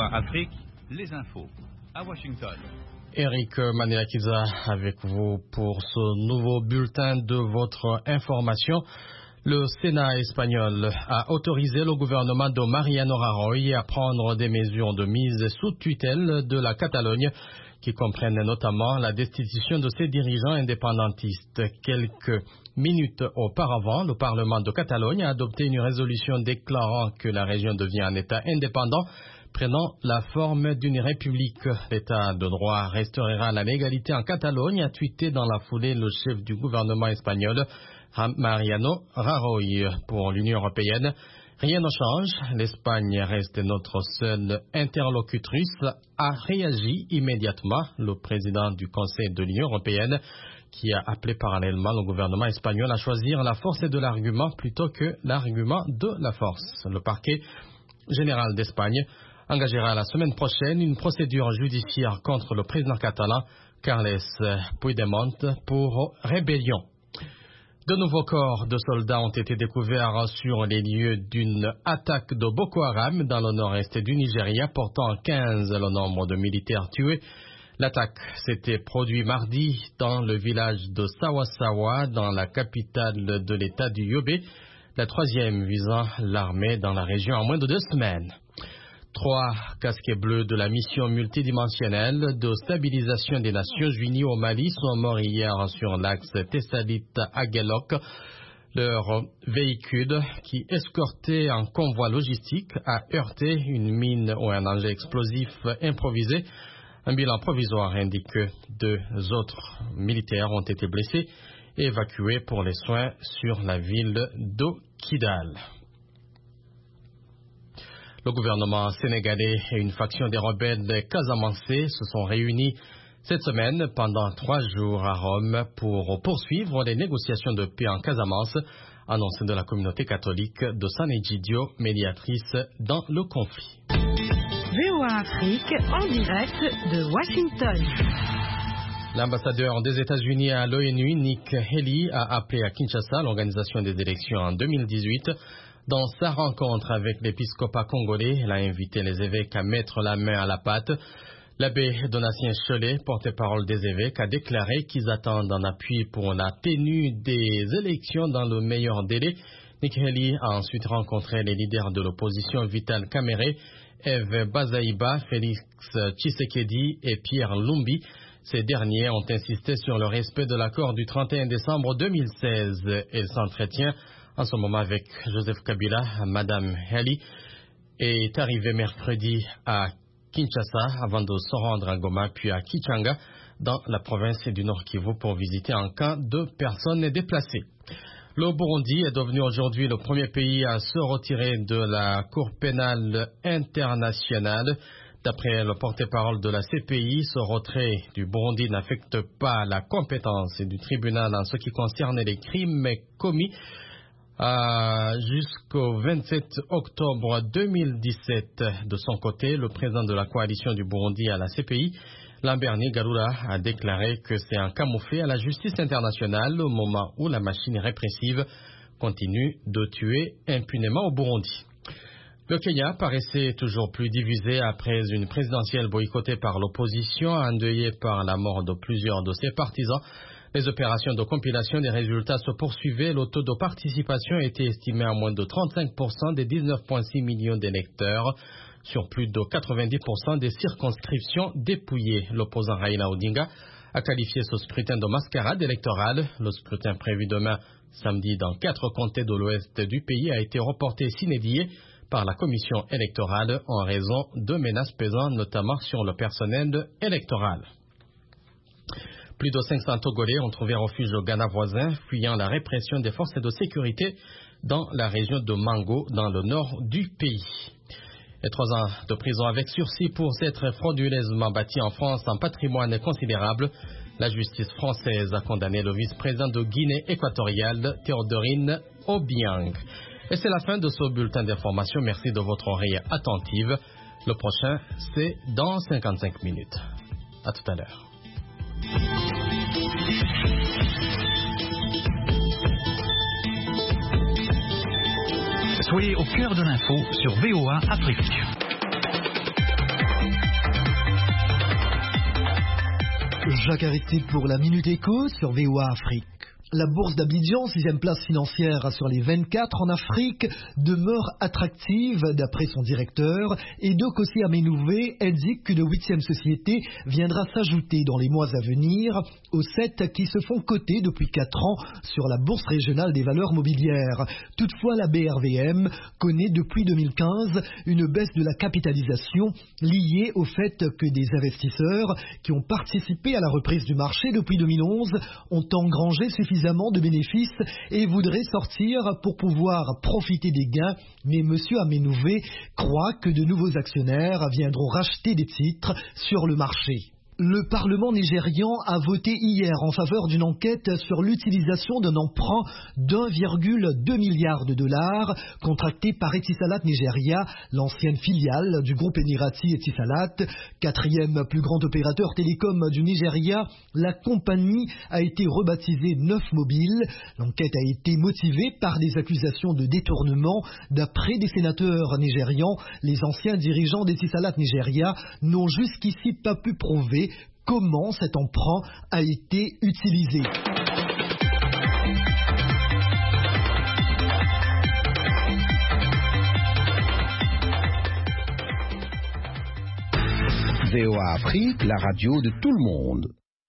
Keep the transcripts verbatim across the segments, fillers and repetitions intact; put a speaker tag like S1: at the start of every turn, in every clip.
S1: VOA Afrique, les infos à Washington.
S2: Eric Maniakiza avec vous pour ce nouveau bulletin de votre information. Le Sénat espagnol a autorisé le gouvernement de Mariano Rajoy à prendre des mesures de mise sous tutelle de la Catalogne qui comprennent notamment la destitution de ses dirigeants indépendantistes. Quelques minutes auparavant, le Parlement de Catalogne a adopté une résolution déclarant que la région devient un État indépendant, prenant la forme d'une république. L'État de droit restaurera la légalité en Catalogne, a tweeté dans la foulée le chef du gouvernement espagnol, Mariano Rajoy. Pour l'Union européenne, rien ne change. L'Espagne reste notre seule interlocutrice, a réagi immédiatement le président du Conseil de l'Union européenne, qui a appelé parallèlement le gouvernement espagnol à choisir la force de l'argument plutôt que l'argument de la force. Le parquet général d'Espagne engagera la semaine prochaine une procédure judiciaire contre le président catalan Carles Puigdemont pour rébellion. De nouveaux corps de soldats ont été découverts sur les lieux d'une attaque de Boko Haram dans le nord-est du Nigeria, portant quinze le nombre de militaires tués. L'attaque s'était produite mardi dans le village de Sawasawa, dans la capitale de l'état du Yobe, la troisième visant l'armée dans la région en moins de deux semaines. Trois casquets bleus de la mission multidimensionnelle de stabilisation des Nations Unies au Mali sont morts hier sur l'axe Tessalit-Aguelok. Leur véhicule, qui escortait un convoi logistique, a heurté une mine ou un engin explosif improvisé. Un bilan provisoire indique que deux autres militaires ont été blessés et évacués pour les soins sur la ville d'Okidal. Le gouvernement sénégalais et une faction des rebelles casamancés se sont réunis cette semaine pendant trois jours à Rome pour poursuivre les négociations de paix en Casamance, annonce de la communauté catholique de San Egidio, médiatrice dans le conflit.
S3: V O A Afrique en direct de Washington.
S2: L'ambassadeur des États-Unis à l'ONU, Nick Haley, a appelé à Kinshasa l'organisation des élections en deux mille dix-huit. Dans sa rencontre avec l'épiscopat congolais, il a invité les évêques à mettre la main à la pâte. L'abbé Donatien Cholet, porte-parole des évêques, a déclaré qu'ils attendent un appui pour la tenue des élections dans le meilleur délai. Nick Haley a ensuite rencontré les leaders de l'opposition Vital Kamerhe, Eve Bazaïba, Félix Tshisekedi et Pierre Lumbi. Ces derniers ont insisté sur le respect de l'accord du trente et un décembre deux mille seize. Elle s'entretient en ce moment avec Joseph Kabila. Madame Haley est arrivée mercredi à Kinshasa avant de se rendre à Goma puis à Kichanga dans la province du Nord Kivu pour visiter un camp de personnes déplacées. Le Burundi est devenu aujourd'hui le premier pays à se retirer de la Cour pénale internationale. D'après le porte-parole de la C P I, ce retrait du Burundi n'affecte pas la compétence du tribunal en ce qui concerne les crimes commis Euh, jusqu'au vingt-sept octobre deux mille dix-sept. De son côté, le président de la coalition du Burundi à la C P I, Lamberni Garula, a déclaré que c'est un camouflet à la justice internationale au moment où la machine répressive continue de tuer impunément au Burundi. Le Kenya paraissait toujours plus divisé après une présidentielle boycottée par l'opposition, endeuillée par la mort de plusieurs de ses partisans. Les opérations de compilation des résultats se poursuivaient. Le taux de participation était estimé à moins de trente-cinq pour cent des dix-neuf virgule six millions d'électeurs sur plus de quatre-vingt-dix pour cent des circonscriptions dépouillées. L'opposant Raila Odinga a qualifié ce scrutin de mascarade électorale. Le scrutin prévu demain, samedi, dans quatre comtés de l'ouest du pays a été reporté sine die par la commission électorale en raison de menaces pesant notamment sur le personnel électoral. Plus de cinq cents Togolais ont trouvé refuge au Ghana voisin, fuyant la répression des forces de sécurité dans la région de Mango, dans le nord du pays. Et trois ans de prison avec sursis pour s'être frauduleusement bâti en France un patrimoine considérable. La justice française a condamné le vice-président de Guinée équatoriale, Théodorine Obiang. Et c'est la fin de ce bulletin d'information. Merci de votre oreille attentive. Le prochain, c'est dans cinquante-cinq minutes. À tout à l'heure.
S4: Soyez au cœur de l'info sur V O A Afrique. Jacques Aristide pour la Minute Éco sur V O A Afrique. La bourse d'Abidjan, sixième place financière sur les vingt-quatre en Afrique, demeure attractive d'après son directeur, et Dokossi Amenouvé indique qu'une huitième société viendra s'ajouter dans les mois à venir aux sept qui se font coter depuis quatre ans sur la bourse régionale des valeurs mobilières. Toutefois, la B R V M connaît depuis deux mille quinze une baisse de la capitalisation liée au fait que des investisseurs qui ont participé à la reprise du marché depuis deux mille onze ont engrangé suffisamment de bénéfices et voudraient sortir pour pouvoir profiter des gains, mais M. Amenouvé croit que de nouveaux actionnaires viendront racheter des titres sur le marché. Le Parlement nigérian a voté hier en faveur d'une enquête sur l'utilisation d'un emprunt d'un virgule deux milliard de dollars contracté par Etisalat Nigeria, l'ancienne filiale du groupe Emirati Etisalat. Quatrième plus grand opérateur télécom du Nigeria, la compagnie a été rebaptisée Neuf Mobile. L'enquête a été motivée par des accusations de détournement. D'après des sénateurs nigérians, les anciens dirigeants d'Etisalat Nigeria n'ont jusqu'ici pas pu prouver comment cet emprunt a été utilisé.
S5: V O A Afrique, la radio de tout le monde.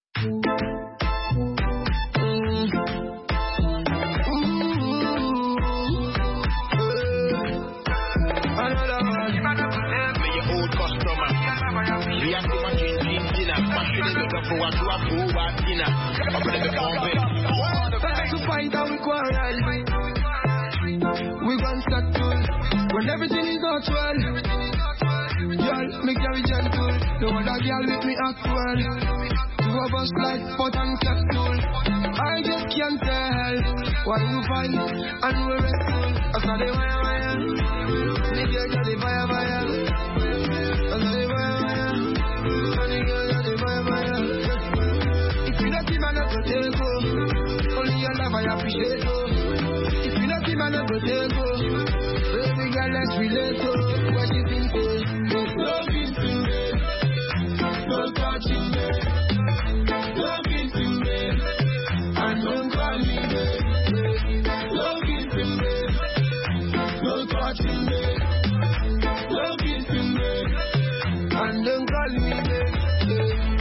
S6: We gon' settle when everything is not well. Girl, make carry gentle. No other girl with me act well. Two of us like pot and capsule. I just can't tell why you fight and we wrestle. I saw the wire wire. Nigga got the fire fire. I saw the wire wire. Nigga got the fire fire. If you not see man, I go take go. Only your love I appreciate go. If you not see man, I go take go. Baby girl, let's relate to what you think is. Looking to me, no touching me. Looking to me, and don't call me baby. Looking to me, no touching me. Looking to me, and don't call me baby.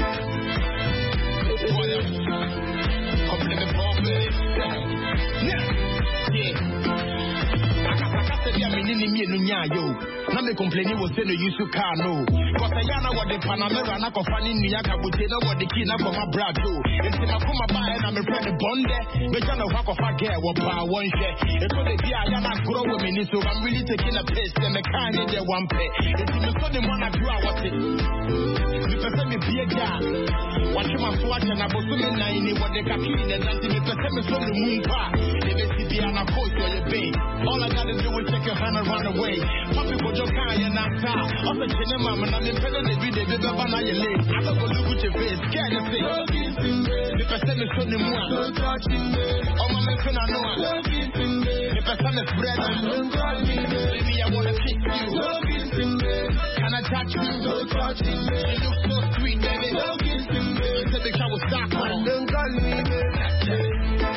S6: Come in the phone, baby. Yeah. Na me complaining was saying you should car no. Cause I yana what the Panamera na kofani ni yaka butena what the kina for my brad too. It's in my kuma buy and I'm a friend bonde. Me jana wako fa get what pa one share. It's what the dia yana grow with me so I'm really taking a piss and the car need the one pay. It's in the sunny one I do I was it. Me person me be a guy. Watch my swatch and I was swimming na in what the kaki and that's me person me so the moon pa. They be see and I coach for your bay. All I gotta do is take your hand and run away. Papi go your car and not car. I'm a chin mama and I'm in pedal every day. Baby, I'm on your leg. I don't go look at your face. Scared to say. If I send me something more, don't touch me. Oh, my man, can I know? If I send a spread, don't call me. Baby, I wanna kick you. Can I touch you? Don't touch me. You look so sweet, baby. You said the car was stock on. Don't call me, baby.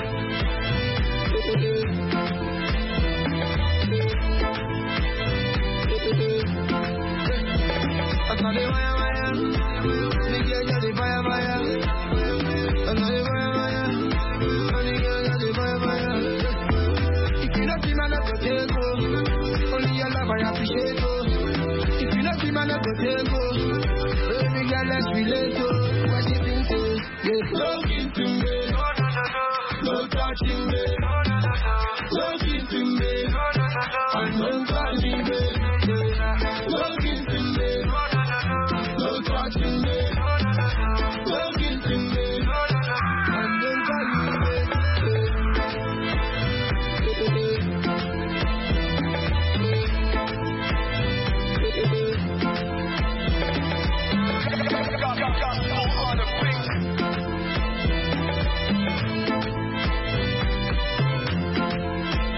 S6: I saw the wire wire. Nigga got the fire fire. I saw the wire wire. Nigga got the fire fire. If you not see man, I go take go. Only your love I appreciate go. If you not see man, I go take go. Baby girl, let's relate to what you think so. Yeah, looking to me, no touching me. Looking to me, and don't call me baby. Looking to me. Touching me, looking to me, and then call me baby.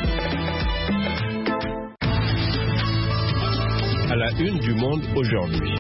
S5: À la une du Monde aujourd'hui.